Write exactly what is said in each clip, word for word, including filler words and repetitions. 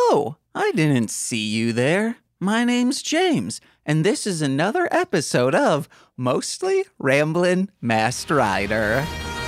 Oh, I didn't see you there. My name's James, and this is another episode of Mostly Ramblin' Masked Rider.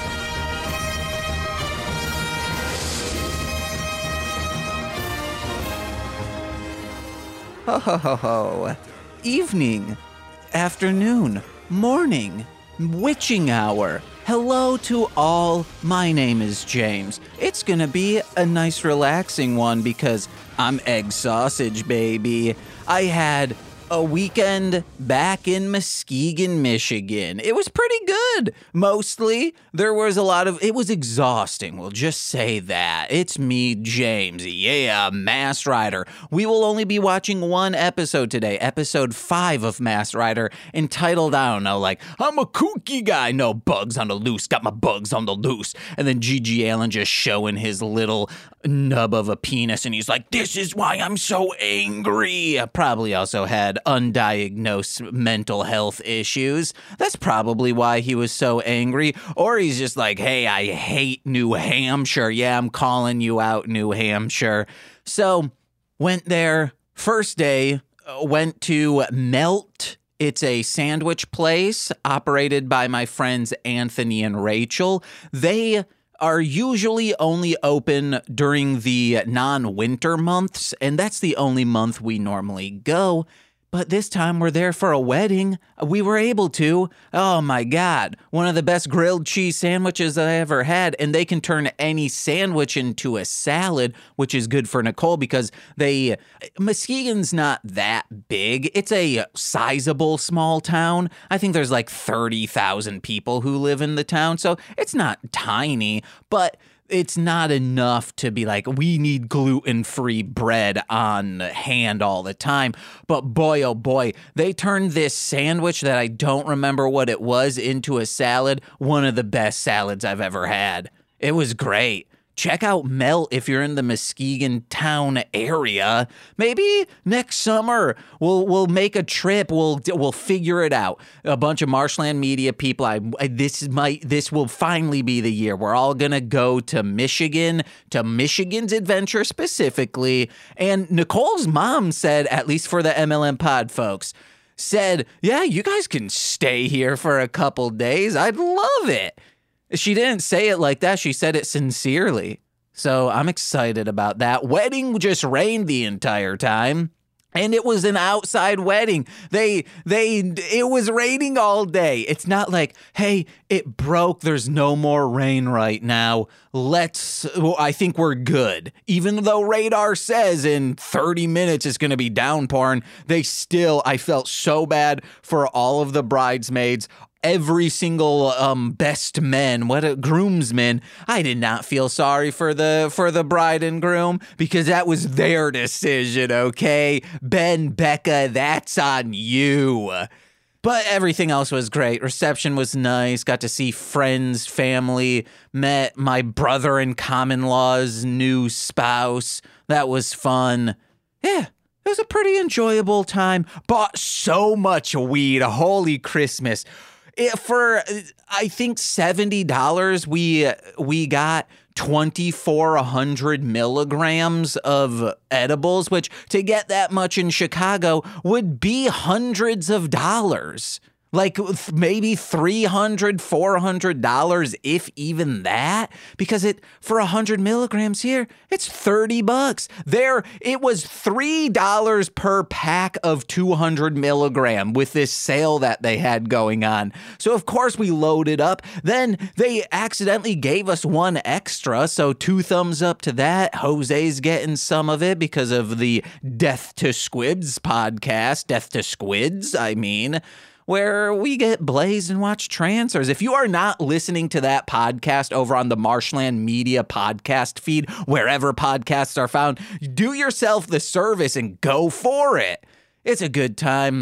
Ho ho ho ho. Evening, afternoon, morning, witching hour. Hello to all. My name is James. It's gonna be a nice relaxing one because I'm egg sausage, baby. I had a weekend back in Muskegon, Michigan. It was pretty good. Mostly, there was a lot of, it was exhausting. We'll just say that. It's me, James. Yeah, Masked Rider. We will only be watching one episode today, episode five of Masked Rider, entitled, I don't know, like, I'm a kooky guy. No, bugs on the loose. Got my bugs on the loose. And then G G Allen just showing his little nub of a penis, and he's like, this is why I'm so angry. I probably also had undiagnosed mental health issues. That's probably why he was so angry. Or he's just like, hey, I hate New Hampshire. Yeah, I'm calling you out, New Hampshire. So went there, first day, went to Melt. It's a sandwich place operated by my friends Anthony and Rachel. They are usually only open during the non-winter months, and that's the only month we normally go. But this time we're there for a wedding. We were able to. Oh my God. One of the best grilled cheese sandwiches I ever had. And they can turn any sandwich into a salad, which is good for Nicole because they, Muskegon's not that big. It's a sizable small town. I think there's like thirty thousand people who live in the town. So it's not tiny, but it's not enough to be like, we need gluten-free bread on hand all the time. But boy, oh boy, they turned this sandwich that I don't remember what it was into a salad. One of the best salads I've ever had. It was great. Check out Melt if you're in the Muskegon town area. Maybe next summer we'll we'll make a trip. We'll we'll figure it out. A bunch of Marshland Media people. I, I this might this will finally be the year. We're all gonna go to Michigan, to Michigan's Adventure specifically. And Nicole's mom said, at least for the M L M Pod folks, said, yeah, you guys can stay here for a couple days. I'd love it. She didn't say it like that. She said it sincerely. So I'm excited about that. Wedding just rained the entire time. And it was an outside wedding. They, they, it was raining all day. It's not like, hey, it broke. There's no more rain right now. Let's, I think we're good. Even though radar says in thirty minutes it's going to be downpouring, they still, I felt so bad for all of the bridesmaids. Every single um best men, what a groomsmen. I did not feel sorry for the for the bride and groom because that was their decision, okay? Ben, Becca, that's on you. But everything else was great. Reception was nice. Got to see friends, family. Met my brother in common law's new spouse. That was fun. Yeah. It was a pretty enjoyable time. Bought so much weed. Holy Christmas. It, for, I think, seventy dollars, we we got twenty-four hundred milligrams of edibles, which to get that much in Chicago would be hundreds of dollars. Like maybe three hundred dollars, four hundred dollars, if even that, because it for one hundred milligrams here, it's thirty bucks. There, it was three dollars per pack of two hundred milligram with this sale that they had going on. So, of course, we loaded up. Then they accidentally gave us one extra, so two thumbs up to that. Jose's getting some of it because of the Death to Squids podcast. Death to Squids, I mean. Where we get blazed and watch transfers. If you are not listening to that podcast over on the Marshland Media podcast feed, wherever podcasts are found, do yourself the service and go for it. It's a good time.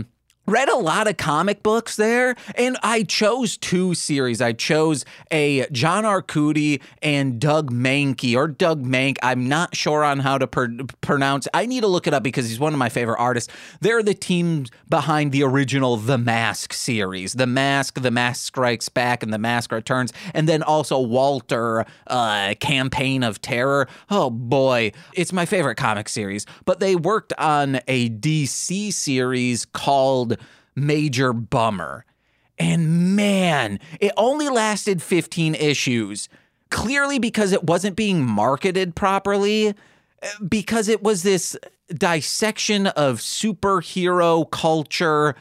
read a lot of comic books there, and I chose two series. I chose a John Arcudi and Doug Mahnke, or Doug Mank. I'm not sure on how to pr- pronounce. I need to look it up because he's one of my favorite artists. They're the team behind the original The Mask series. The Mask, The Mask Strikes Back, and The Mask Returns, and then also Walter, uh, Campaign of Terror. Oh boy, it's my favorite comic series. But they worked on a D C series called Major Bummer. And man, it only lasted fifteen issues, clearly because it wasn't being marketed properly, because it was this dissection of superhero culture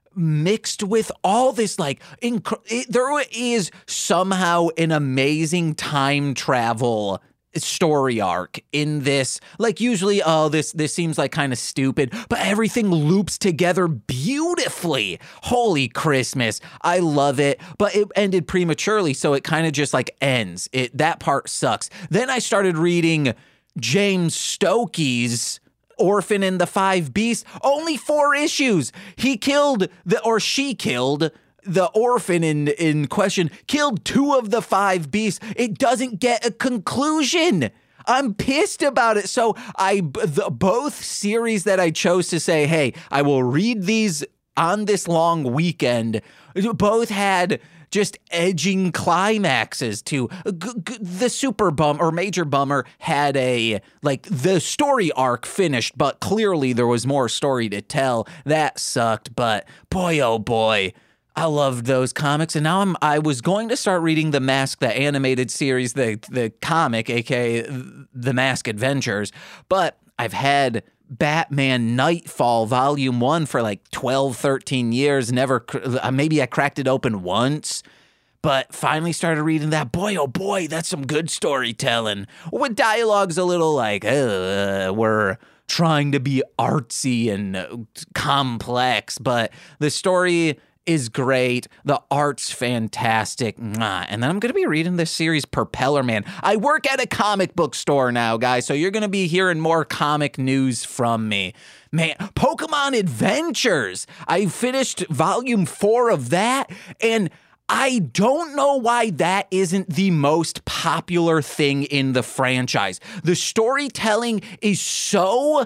mixed with all this, like, inc- it, there is somehow an amazing time travel story arc in this. Like, usually, oh, this this seems like kind of stupid, but everything loops together beautifully. Holy Christmas, I love it. But it ended prematurely, so it kind of just like ends. It that part sucks. Then I started reading James Stokey's Orphan and the Five Beasts. Only four issues. He killed the or she killed the orphan in, in question, killed two of the five beasts. It doesn't get a conclusion. I'm pissed about it. So I, the, both series that I chose to say, hey, I will read these on this long weekend, both had just edging climaxes to g- g- the super bum or major bummer had a, like, the story arc finished, but clearly there was more story to tell. That sucked, but boy, oh boy, I loved those comics, and now I'm. I was going to start reading The Mask, the animated series, the the comic, aka The Mask Adventures, but I've had Batman Nightfall Volume One for like twelve, thirteen years. Never, maybe I cracked it open once, but finally started reading that. Boy, oh boy, that's some good storytelling with dialogues a little like, uh, we're trying to be artsy and complex, but the story is great. The art's fantastic. Mwah. And then I'm going to be reading this series, Propeller Man. I work at a comic book store now, guys, so you're going to be hearing more comic news from me. Man, Pokemon Adventures. I finished volume four of that, and I don't know why that isn't the most popular thing in the franchise. The storytelling is so,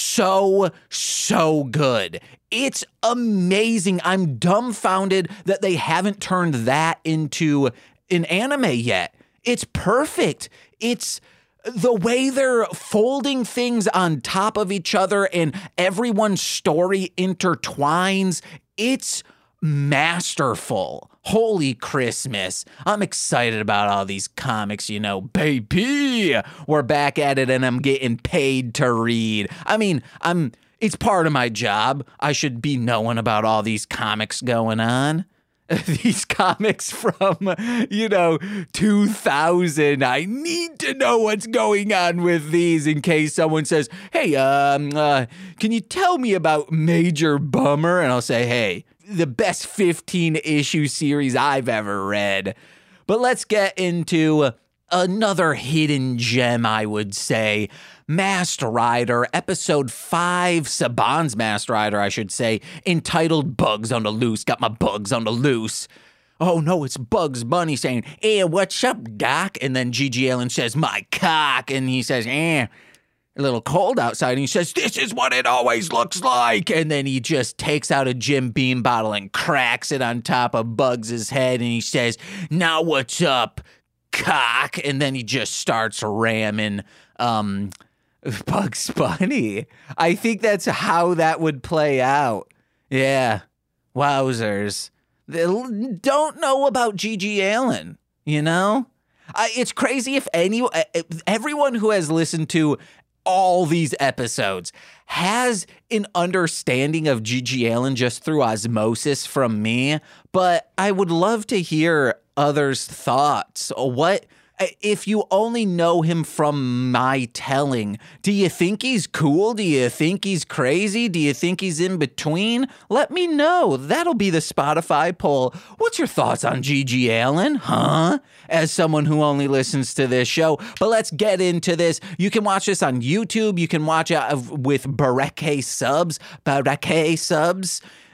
so, so good. It's amazing. I'm dumbfounded that they haven't turned that into an anime yet. It's perfect. It's the way they're folding things on top of each other and everyone's story intertwines. It's masterful. Holy Christmas. I'm excited about all these comics, you know, baby. We're back at it and I'm getting paid to read. I mean, I'm it's part of my job. I should be knowing about all these comics going on. These comics from, you know, two thousand. I need to know what's going on with these in case someone says, hey, um, uh, can you tell me about Major Bummer? And I'll say, hey, the best fifteen issue series I've ever read. But let's get into another hidden gem, I would say. Masked Rider, episode five, Saban's Masked Rider, I should say, entitled Bugs on the Loose. Got my bugs on the loose. Oh no, it's Bugs Bunny saying, hey, what's up, Doc? And then G G Allin says, my cock. And he says, eh, a little cold outside. And he says, this is what it always looks like. And then he just takes out a Jim Beam bottle and cracks it on top of Bugs' head. And he says, now what's up, cock? And then he just starts ramming, um... Bugs Bunny. I think that's how that would play out. Yeah. Wowzers. They don't know about G G Allin, you know? I, it's crazy if any everyone who has listened to all these episodes has an understanding of G G Allin just through osmosis from me, but I would love to hear others' thoughts. What if you only know him from my telling? Do you think he's cool? Do you think he's crazy? Do you think he's in between? Let me know. That'll be the Spotify poll. What's your thoughts on G G Allin, huh? As someone who only listens to this show. But let's get into this. You can watch this on YouTube. You can watch it with Bareke subs. Bareke subs.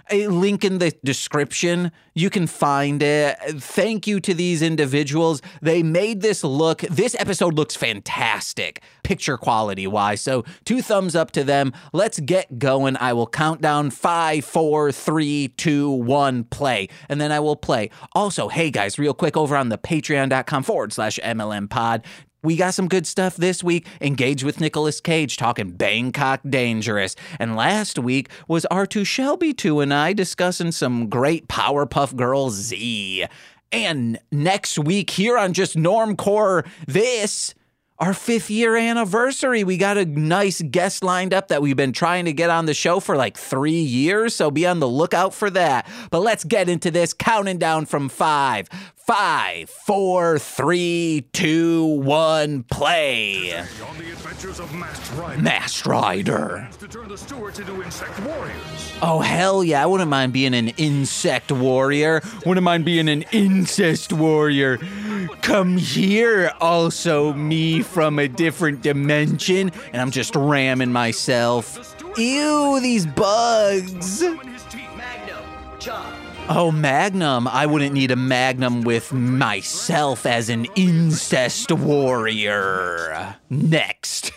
A link in the description. You can find it. Thank you to these individuals. They made this look, this episode looks fantastic, picture quality wise. So two thumbs up to them. Let's get going. I will count down five, four, three, two, one, play. And then I will play. Also, hey guys, real quick over on the patreon.com forward slash MLM pod. We got some good stuff this week. Engage with Nicolas Cage talking Bangkok Dangerous. And last week was R two Shelby two and I discussing some great Powerpuff Girls Z. And next week here on Just Normcore, this, our fifth year anniversary. We got a nice guest lined up that we've been trying to get on the show for like three years. So be on the lookout for that. But let's get into this, counting down from five. Five, four, three, two, one, play. On the adventures of Masked Rider. Masked Rider. To turn the stewards into insect warriors. Oh, hell yeah. I wouldn't mind being an insect warrior. Wouldn't mind being an incest warrior. Come here, also me from a different dimension. And I'm just ramming myself. Ew, these bugs. Magnum, John. Oh, Magnum. I wouldn't need a Magnum with myself as an incest warrior. Next.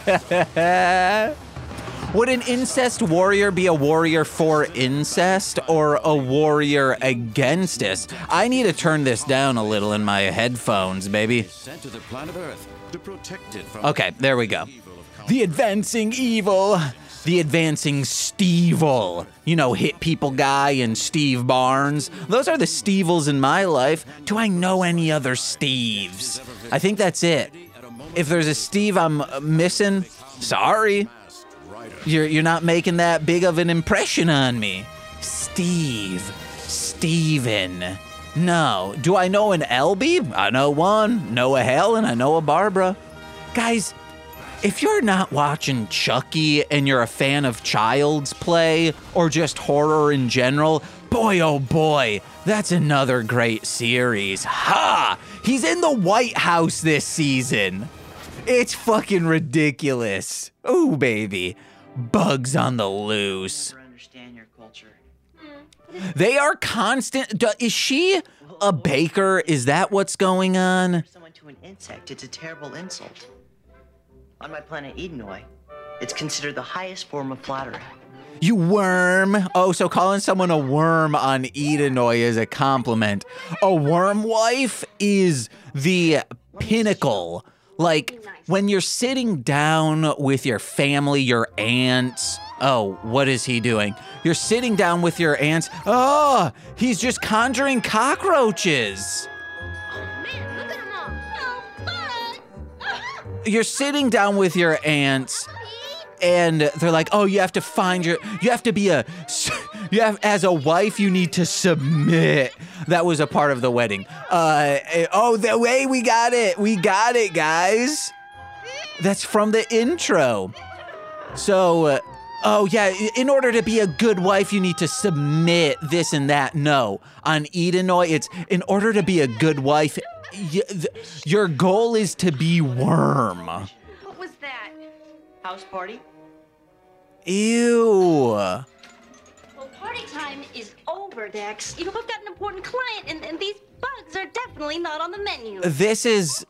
Would an incest warrior be a warrior for incest or a warrior against us? I need to turn this down a little in my headphones, baby. Sent to the planet Earth to protect it from Okay, there we go. The advancing evil. The advancing Stevel. You know, Hit People Guy and Steve Barnes. Those are the Stevels in my life. Do I know any other Steves? I think that's it. If there's a Steve I'm missing, sorry. You're, you're not making that big of an impression on me. Steve. Steven. No. Do I know an L B? I know one. Know a Helen. I know a Barbara. Guys, if you're not watching Chucky and you're a fan of Child's Play or just horror in general, boy oh boy, that's another great series. Ha! He's in the White House this season. It's fucking ridiculous. Ooh, baby. Bugs on the loose. Understand your culture. They are constant. Is she a baker? Is that what's going on? Someone to an insect, it's a terrible insult. On my planet Edenoi, it's considered the highest form of flattery. You worm. Oh, so calling someone a worm on Edenoi is a compliment. A worm wife is the pinnacle. Like, when you're sitting down with your family, your aunts. Oh, what is he doing? You're sitting down with your aunts. Oh, he's just conjuring cockroaches. Man, look at them all. No, but... You're sitting down with your aunts, and they're like, oh, you have to find your, you have to be a, you have, as a wife, you need to submit. That was a part of the wedding. Uh, oh, the way we got it. We got it, guys. That's from the intro. So, uh, oh yeah, in order to be a good wife, you need to submit this and that. No, on Edenoi, it's in order to be a good wife, y th your goal is to be worm. What was that? House party? Ew. Well, party time is over, Dex. You know, I've got an important client, and, and these bugs are definitely not on the menu. This is...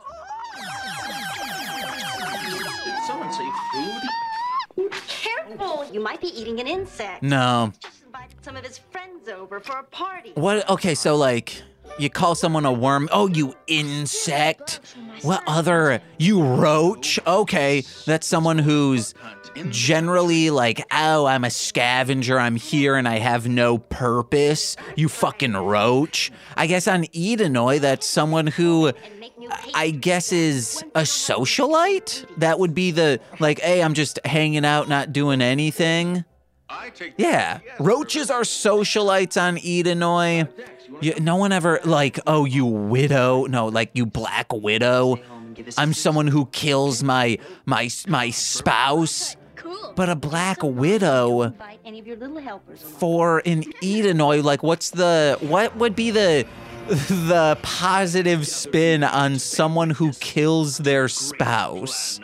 Did someone say food? Careful! You might be eating an insect. No. Just invited some of his friends over for a party. What? Okay, so like, you call someone a worm. Oh, you insect. What other? You roach. Okay, that's someone who's generally like, oh, I'm a scavenger. I'm here and I have no purpose. You fucking roach. I guess on Edenoi, that's someone who I guess is a socialite. That would be the, like, hey, I'm just hanging out, not doing anything. Yeah, roaches are socialites on Edenoi. You, no one ever, like, oh, you widow. No, like, you black widow. I'm someone who kills my, my, my spouse. Cool. But a black widow Invite any of your little helpers along. for an Edenoi, like, what's the, what would be the, the positive spin on someone who kills their spouse?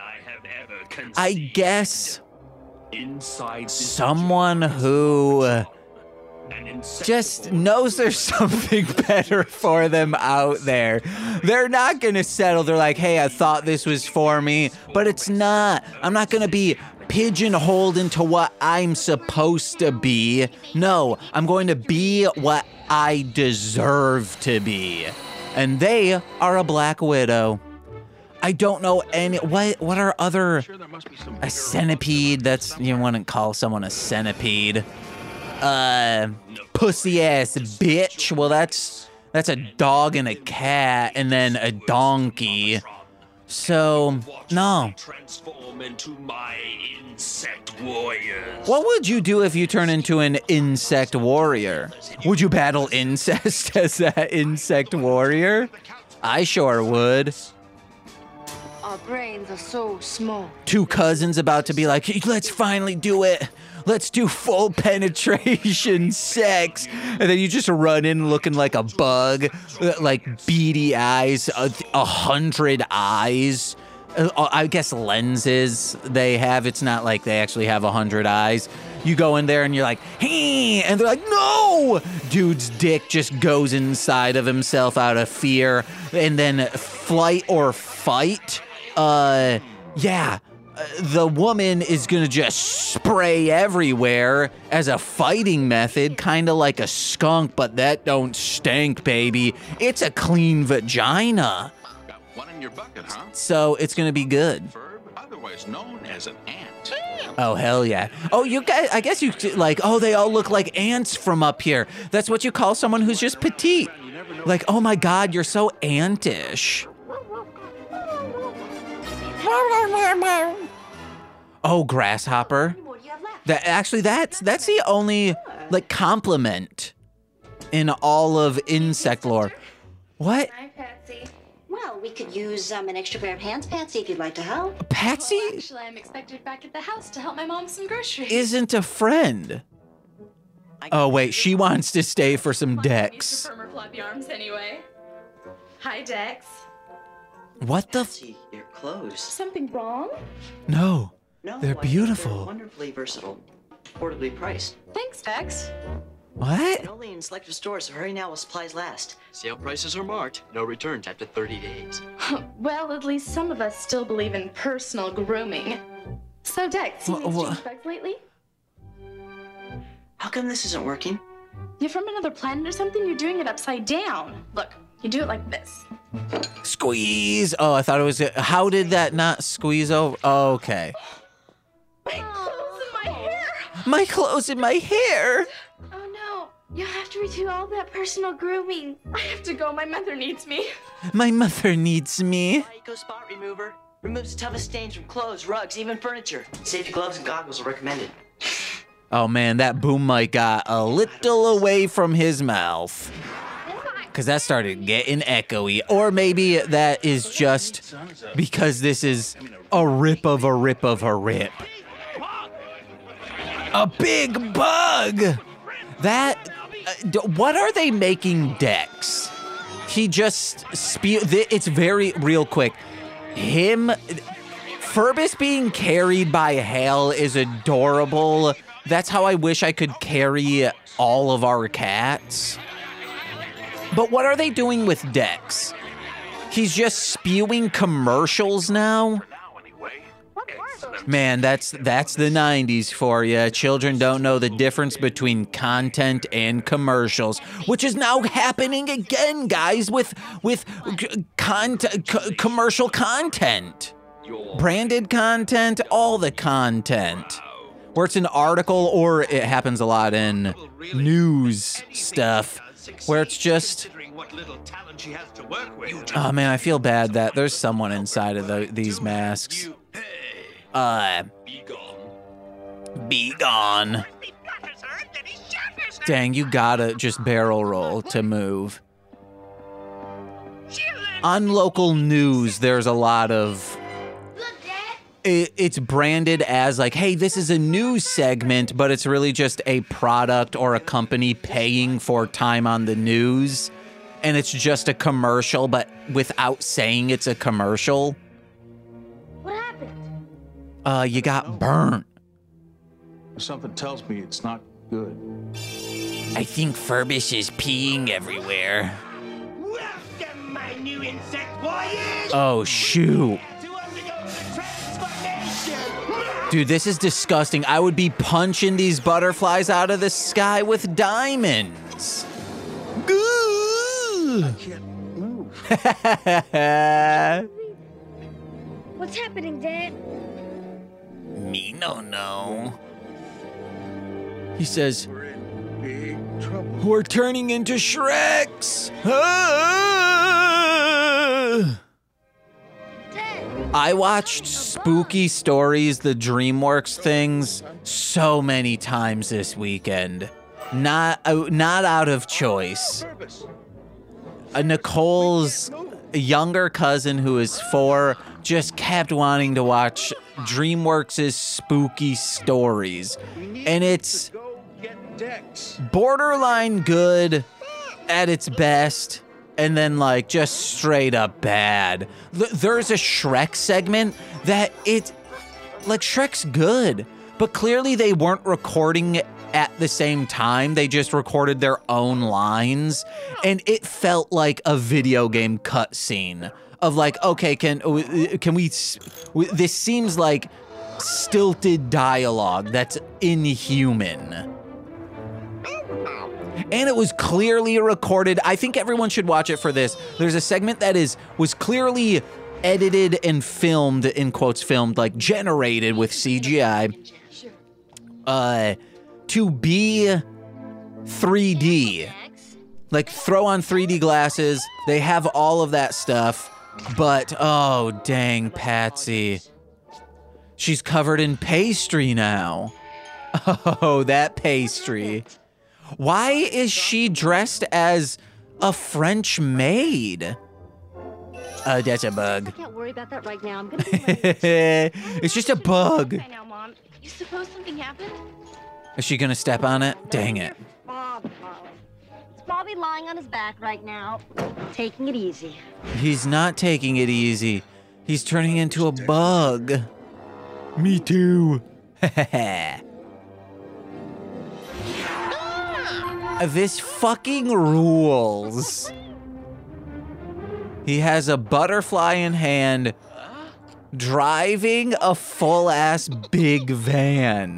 I guess someone who just knows there's something better for them out there. They're not gonna settle. They're like, hey, I thought this was for me, but it's not. I'm not gonna be pigeonholed into what I'm supposed to be. No, I'm going to be what I deserve to be. And they are a Black Widow. I don't know any, what what are other, a centipede, that's, you wouldn't call someone a centipede. Uh, pussy ass bitch, well that's, that's a dog and a cat, and then a donkey. So, no. Transform into my insect warriors. What would you do if you turn into an insect warrior? Would you battle incest as that insect warrior? I sure would. Our brains are so small. Two cousins about to be like, let's finally do it. Let's do full penetration sex. And then you just run in looking like a bug, like beady eyes, a, a hundred eyes. Uh, I guess lenses they have. It's not like they actually have a hundred eyes. You go in there and you're like, hey, and they're like, no! Dude's dick just goes inside of himself out of fear. And then flight or fight. Uh, yeah. Uh, the woman is gonna just spray everywhere as a fighting method, kind of like a skunk, but that don't stink, baby. It's a clean vagina. Got one in your bucket, huh? So it's gonna be good. Verb, otherwise known as an ant. Oh, hell yeah. Oh, you guys, I guess you, like, oh, they all look like ants from up here. That's what you call someone who's just petite. Like, oh my God, you're so antish. Oh, grasshopper. That actually, that's that's the only like compliment in all of insect lore. What? Hi, Patsy. Well, we could use um, an extra pair of hands, Patsy, if you'd like to help. Patsy Well, actually, I'm expected back at the house to help my mom some groceries. isn't a friend. Oh wait, she wants to stay for some decks. Firmer floppy arms anyway. Hi, Dex. What the? F- See, your clothes. Something wrong? no. No, They're I think beautiful. They're wonderfully versatile, affordably priced. Thanks, Dex. What? And only in selected stores, so hurry now while supplies last. Sale prices are marked. No returns after thirty days. Well, at least some of us still believe in personal grooming. So, Dex, you Wha- made wha- change bags lately? How come this isn't working? You're from another planet or something? You're doing it upside down. Look, you do it like this. Squeeze. Oh, I thought it was. How did that not squeeze over? Oh, okay. My clothes and my hair. My clothes and my hair. Oh no, you'll have to redo all that personal grooming. I have to go. My mother needs me. My mother needs me. Eco Spot Remover removes the toughest stains from clothes, rugs, even furniture. Safety gloves and goggles are recommended. Oh man, that boom mic got a little away from his mouth. Because that started getting echoey. Or maybe that is just because this is a rip of a rip of a rip. A big bug! That, uh, d- what are they making Dex? He just spew, th- it's very, real quick. Him, Ferbus being carried by Hal is adorable. That's how I wish I could carry all of our cats. But what are they doing with Dex? He's just spewing commercials now? Man, that's that's the nineties for you. Children don't know the difference between content and commercials, which is now happening again, guys, with with c- content, c- commercial content, branded content, all the content. Where it's an article, or it happens a lot in news stuff, where it's just, oh man, I feel bad that there's someone inside of the, these masks. Uh, be gone. Dang, you gotta just barrel roll to move. On local news, there's a lot of, it, it's branded as like, hey, this is a news segment, but it's really just a product or a company paying for time on the news. And it's just a commercial, but without saying it's a commercial. What happened? Uh, you got burnt. Something tells me it's not good. I think Furbish is peeing everywhere. Welcome, my new insect warriors! Oh, shoot. To undergo the transformation! Dude, this is disgusting. I would be punching these butterflies out of the sky with diamonds. I can't move. What's happening, Dad? Me no no. He says, We're in big trouble. we're turning into Shreks. Ah! I watched Spooky Stories, the DreamWorks things, so many times this weekend. Not, uh, not out of choice. Purpose. Uh, Nicole's younger cousin, who is four, just kept wanting to watch DreamWorks' Spooky Stories. We need And it's to go get Dex. borderline good at its best, and then like just straight up bad. Th- There's a Shrek segment that it, like Shrek's good, but clearly they weren't recording at the same time. They just recorded their own lines, and it felt like a video game cutscene of like, okay, can can we? This seems like stilted dialogue that's inhuman. And it was clearly recorded. I think everyone should watch it for this. There's a segment that is was clearly edited and filmed, in quotes filmed, like generated with C G I, uh, to be three D. Like throw on three D glasses. They have all of that stuff. But, oh, dang, Patsy. She's covered in pastry now. Oh, that pastry. Why is she dressed as a French maid? Oh, that's a bug. I can't worry about that right now. I'm gonna be late. It's just a bug. Okay now, Mom. You suppose something happened? Is she gonna step on it? Dang it. Bob, Molly. Is Bobby lying on his back right now? Taking it easy. He's not taking it easy. He's turning into a bug. Me too. This fucking rules. He has a butterfly in hand, driving a full-ass big van.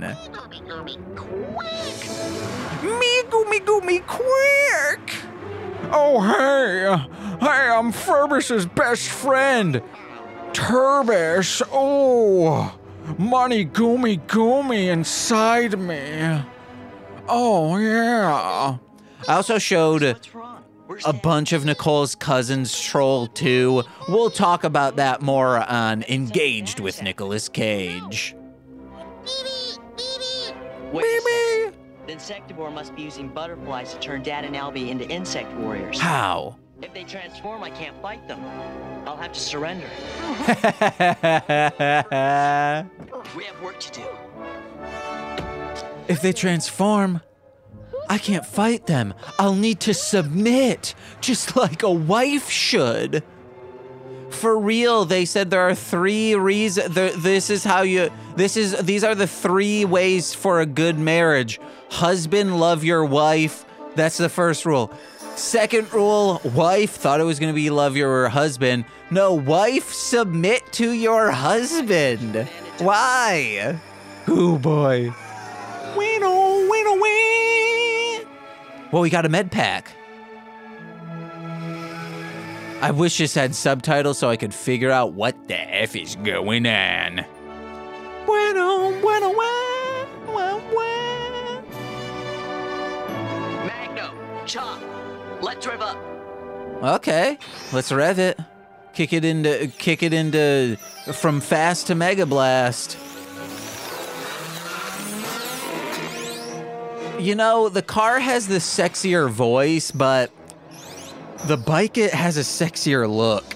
Me goomy goomy quick! Oh, hey! Hey, I'm Furbish's best friend! Turbish! Oh! Money goomy goomy inside me! Oh, yeah! I also showed What's wrong? Where's a Dad? bunch of Nicole's cousins troll too. We'll talk about that more on Engaged with Nicolas Cage. Wait a second. The Insectivore must be using butterflies to turn Dad and Albie into insect warriors. How? If they transform, I can't fight them. I'll have to surrender. We have work to do. If they transform, I can't fight them. I'll need to submit, just like a wife should. For real, they said there are three reasons. This is how you. This is. These are the three ways for a good marriage. Husband, love your wife. That's the first rule. Second rule, wife, thought it was gonna be love your husband. No, wife, submit to your husband. Why? Oh boy. Weeno, weeno, wee. Well, we got a med pack. I wish this had subtitles so I could figure out what the F is going on. Bueno, bueno, wah, wah, wah. Magno, Chop, let's rev up. Okay, let's rev it. Kick it into, kick it into, from fast to Mega Blast. You know, the car has the sexier voice, but the bike, it has a sexier look.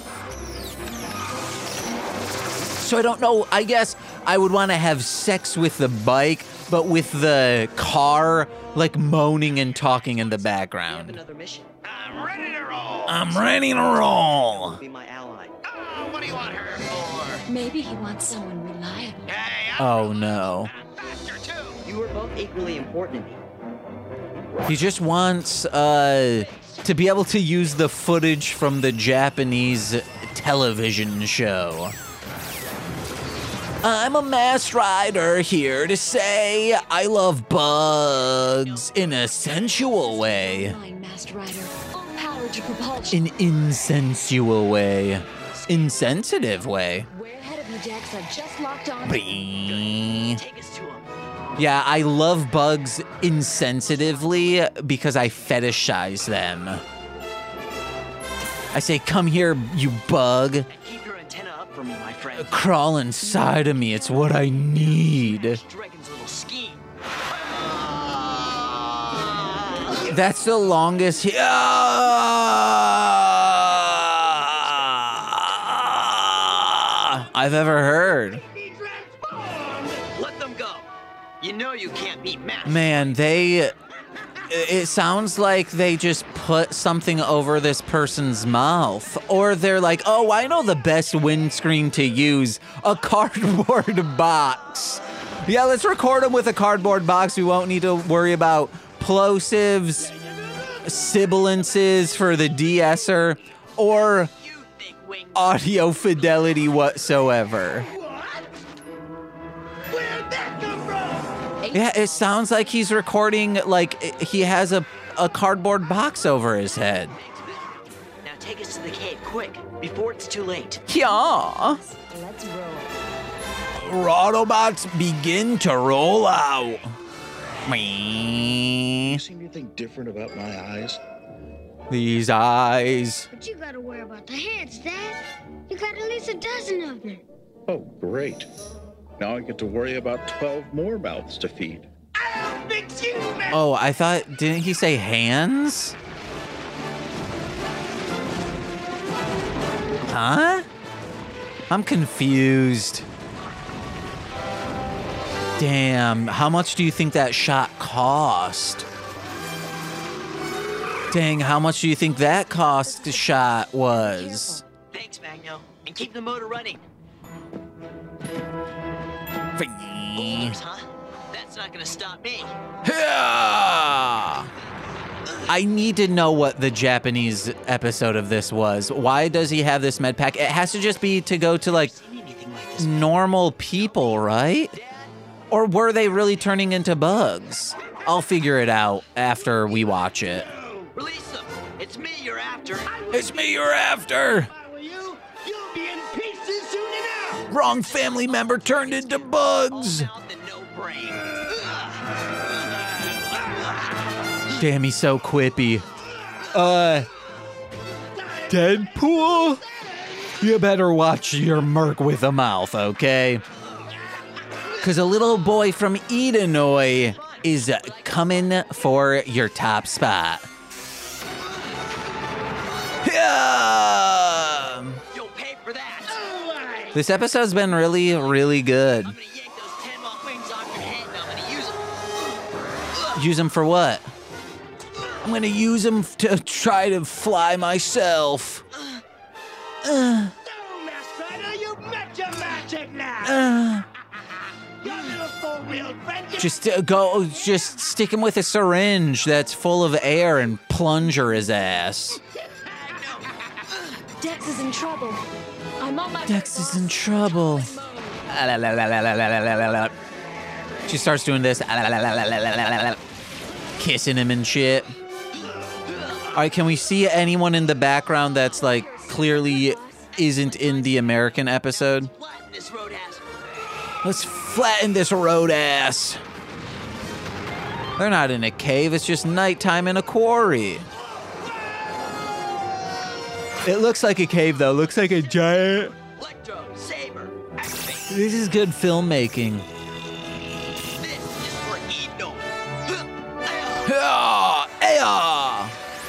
So I don't know, I guess I would want to have sex with the bike, but with the car, like, moaning and talking in the I have background. another mission. I'm ready to roll. I'm ready to roll. Be my ally. Oh, what do you want her for? Maybe he wants someone reliable. Hey, I'm Oh no. faster too. You are both equally important to me. He just wants uh, to be able to use the footage from the Japanese television show. I'm a Masked Rider here to say I love bugs in a sensual way. Masked Rider, all power to propulsion. An insensual way. Insensitive way. Way ahead of you, Dex. I've just locked on. Bing. Take us to him. Yeah, I love bugs insensitively because I fetishize them. I say, come here, you bug. And keep your antenna up for me, my friend. Crawl inside of me, it's what I need. Dragon's little scheme. That's the longest he- Ah! I've ever heard. Let them go. You know you can't beat Mask. Man, they... It sounds like they just put something over this person's mouth. Or they're like, oh, I know the best windscreen to use. A cardboard box. Yeah, let's record them with a cardboard box. We won't need to worry about plosives, sibilances for the de-esser, or audio fidelity whatsoever. Yeah, it sounds like he's recording, like, he has a, a cardboard box over his head. Now take us to the cave, quick, before it's too late. Yeah. Let's roll. Autobots begin to roll out. You see anything different about my eyes? These eyes. But you gotta worry about the heads, Dad. You got at least a dozen of them. Oh, great. Now I get to worry about twelve more mouths to feed. I'll fix you, man. Oh, I thought, didn't he say hands? Huh? I'm confused. Damn, how much do you think that shot cost? Dang, how much do you think that cost shot was? Thanks, Magno. And keep the motor running. Boulders, huh? That's not gonna stop me. I need to know what the Japanese episode of this was. Why does he have this med pack? It has to just be to go to, like, normal people, right? Or were they really turning into bugs? I'll figure it out after we watch it. Release them. It's me you're after. It's me you're after. You, you'll be in pieces soon enough. Wrong family member turned into bugs. All mouth and no brain. Damn, he's so quippy. Uh, Deadpool? You better watch your merc with a mouth, okay? Because a little boy from Edenoi is coming for your top spot. Yeah! You'll pay for that. This episode's been really, really good. I'm gonna yank those ten moth wings off your head and I'm gonna use them. Use them for what? I'm gonna use them to try to fly myself. Uh, No, Masked Rider, you met your magic now. uh, Your little four-wheeled friend. just uh, go, just stick him with a syringe that's full of air and plunger his ass. Dex is in trouble. I'm on my Dex is in trouble. She starts doing this, kissing him and shit. All right, can we see anyone in the background that's like clearly isn't in the American episode? Flatten this road ass. Let's flatten this road ass. They're not in a cave, it's just nighttime in a quarry. It looks like a cave though, looks like a giant... Electro, Saber, activate. This is good filmmaking. This is for Eno. Ah, ah.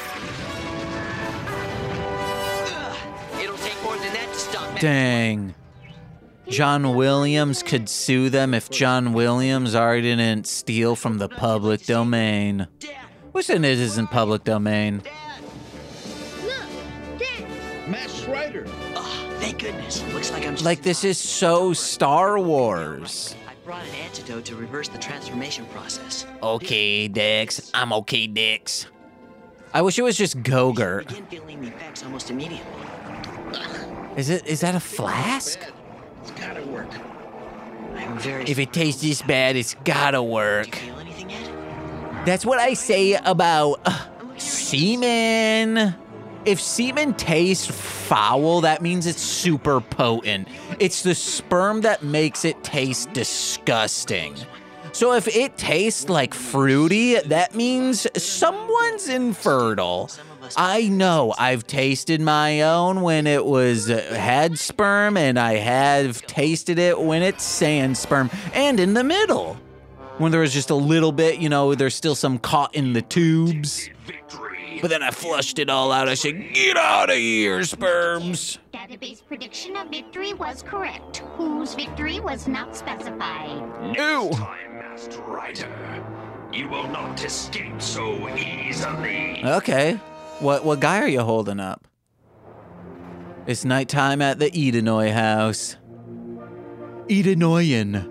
It'll take more than that to stop me. Dang. John Williams could sue them if John Williams already didn't steal from the public domain. Dad, Which it isn't public domain. Dad. Look, Dad. Masked Rider. Oh, thank goodness. Looks like I'm just Like, this is so Star Wars. I brought an antidote to reverse the transformation process. Okay, Dex. I'm okay, Dex. I wish it was just Gogurt. Begin feeling the effects almost immediately. Is it? Is that a flask? It's gotta work. I'm very. If it tastes this bad, it's gotta Do you work. feel anything yet? That's what I say about uh, semen. If semen tastes foul, that means it's super potent. It's the sperm that makes it taste disgusting. So if it tastes like fruity, that means someone's infertile. I know I've tasted my own when it was uh, had sperm, and I have tasted it when it's sand sperm, and in the middle. When there was just a little bit, you know, there's still some caught in the tubes. But then I flushed it all out. I said, get out of here, sperms. Database prediction of victory was correct. Whose victory was not specified. Ew. Time, Master Rider. You will not escape so easily. Okay. What what guy are you holding up? It's nighttime at the Edenoi house. Edenoian.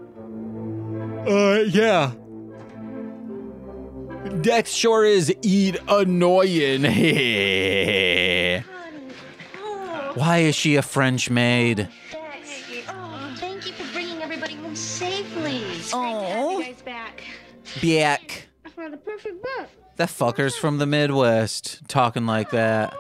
Uh, yeah. Dex sure is eat annoying. Why is she a French maid? Dex, oh, thank you for bringing everybody home safely. Oh, You guys back. Biak. I found the perfect book. That fucker's from the Midwest, talking like that.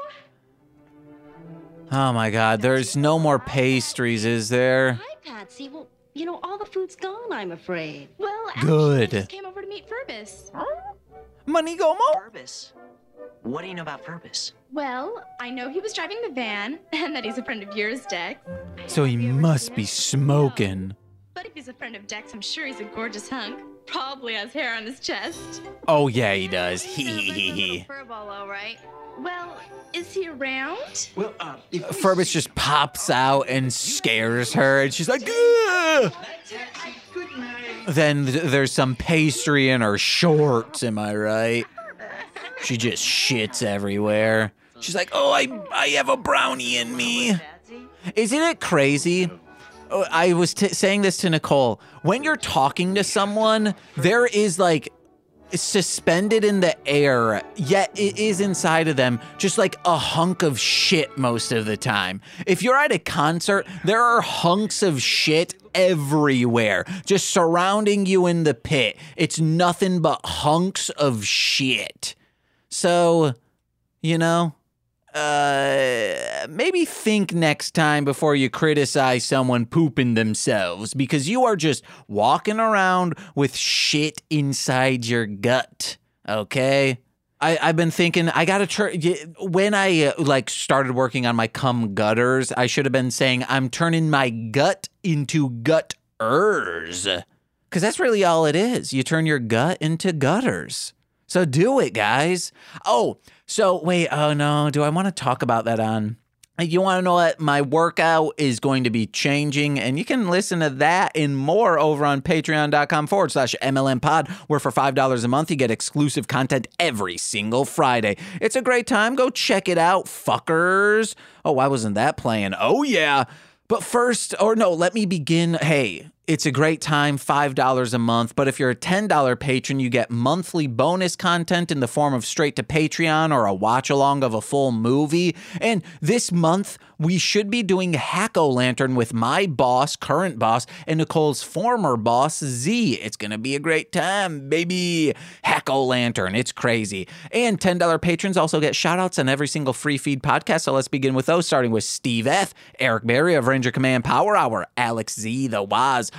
Oh my God, there's no more pastries, is there? Hi, Patsy. Well, you know, all the food's gone, I'm afraid. Well, actually, Good. I just came over to meet Furbus. Manigomo? Furbus. What do you know about Furbus? Well, I know he was driving the van, and that he's a friend of yours, Dex. So he must be smoking. But if he's a friend of Dex, I'm sure he's a gorgeous hunk. Probably has hair on his chest. Oh yeah, he does. Hee hee hee hee. Furball, all right. Well, is he around? Well, uh, if Furbus just pops out and scares her, and she's like, "Ugh!" Then th- there's some pastry in her shorts, am I right? She just shits everywhere. She's like, oh, I, I have a brownie in me. Isn't it crazy? Oh, I was t- saying this to Nicole. When you're talking to someone, there is like suspended in the air, yet it is inside of them just like a hunk of shit most of the time. If you're at a concert, there are hunks of shit everywhere, just surrounding you in the pit. It's nothing but hunks of shit. So, you know, uh, maybe think next time before you criticize someone pooping themselves, because you are just walking around with shit inside your gut, okay? I, I've been thinking, I gotta turn, when I uh, like started working on my cum gutters, I should have been saying, I'm turning my gut into gutters. Because that's really all it is. You turn your gut into gutters. So do it, guys. Oh, so wait, oh no, do I want to talk about that on? You want to know what? My workout is going to be changing, and you can listen to that and more over on patreon.com forward slash MLM pod, where for five dollars a month, you get exclusive content every single Friday. It's a great time. Go check it out, fuckers. Oh, why wasn't that playing? Oh, yeah. But first, or no, let me begin. Hey, it's a great time, five dollars a month. But if you're a ten dollars patron, you get monthly bonus content in the form of straight to Patreon or a watch along of a full movie. And this month, we should be doing Hack-O-Lantern with my boss, current boss, and Nicole's former boss, Z. It's going to be a great time, baby. Hack-O-Lantern. It's crazy. And ten dollars patrons also get shout-outs on every single free feed podcast. So let's begin with those, starting with Steve F., Eric Berry of Ranger Command Power Hour, Alex Z, The Waz,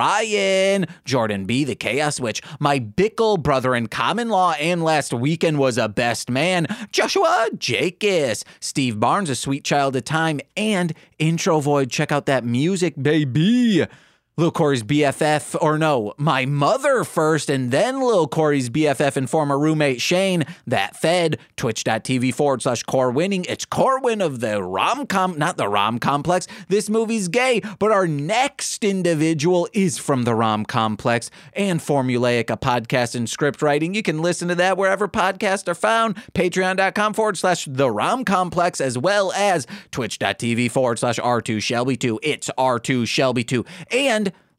Orion, Jordan B, the Chaos Witch, my Bickle brother in common law and last weekend was a best man, Joshua Jakis, Steve Barnes, a sweet child of time, and Intro Void. Check out that music, baby. Lil Corey's B F F, or no, my mother first, and then Lil Corey's B F F and former roommate Shane, that fed, twitch.tv forward slash Corwinning. It's Corwin of the rom-com, not the rom-complex. This movie's gay, but our next individual is from the rom-complex and Formulaic, a podcast and script writing. You can listen to that wherever podcasts are found, patreon.com forward slash the rom-complex, as well as twitch.tv forward slash R2 Shelby2. It's R two Shelby two. And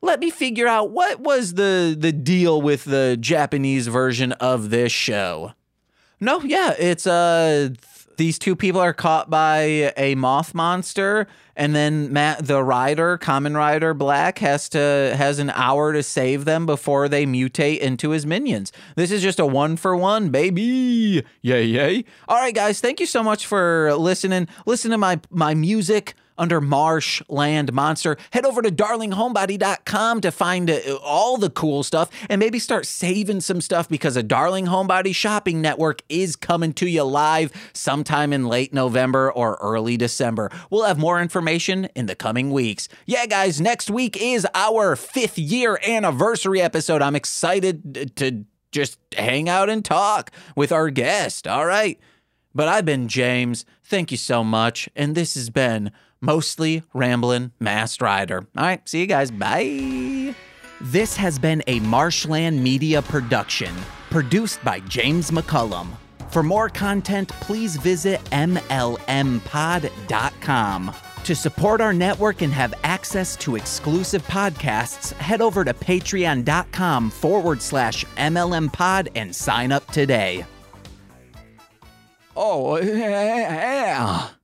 let me figure out what was the, the deal with the Japanese version of this show. No, yeah, it's uh, these two people are caught by a moth monster, and then Matt, the rider, Kamen Rider Black, has to has an hour to save them before they mutate into his minions. This is just a one for one, baby. Yay, yay. All right, guys, thank you so much for listening. Listen to my my music under Marshland Monster. Head over to darling homebody dot com to find uh, all the cool stuff and maybe start saving some stuff, because a Darling Homebody shopping network is coming to you live sometime in late November or early December. We'll have more information in the coming weeks. Yeah, guys, next week is our fifth year anniversary episode. I'm excited to just hang out and talk with our guest. All right. But I've been James. Thank you so much. And this has been Mostly Ramblin' Masked Rider. All right, see you guys. Bye. This has been a Marshland Media production, produced by James McCullum. For more content, please visit M L M pod dot com. To support our network and have access to exclusive podcasts, head over to patreon.com forward slash MLMpod and sign up today. Oh, yeah.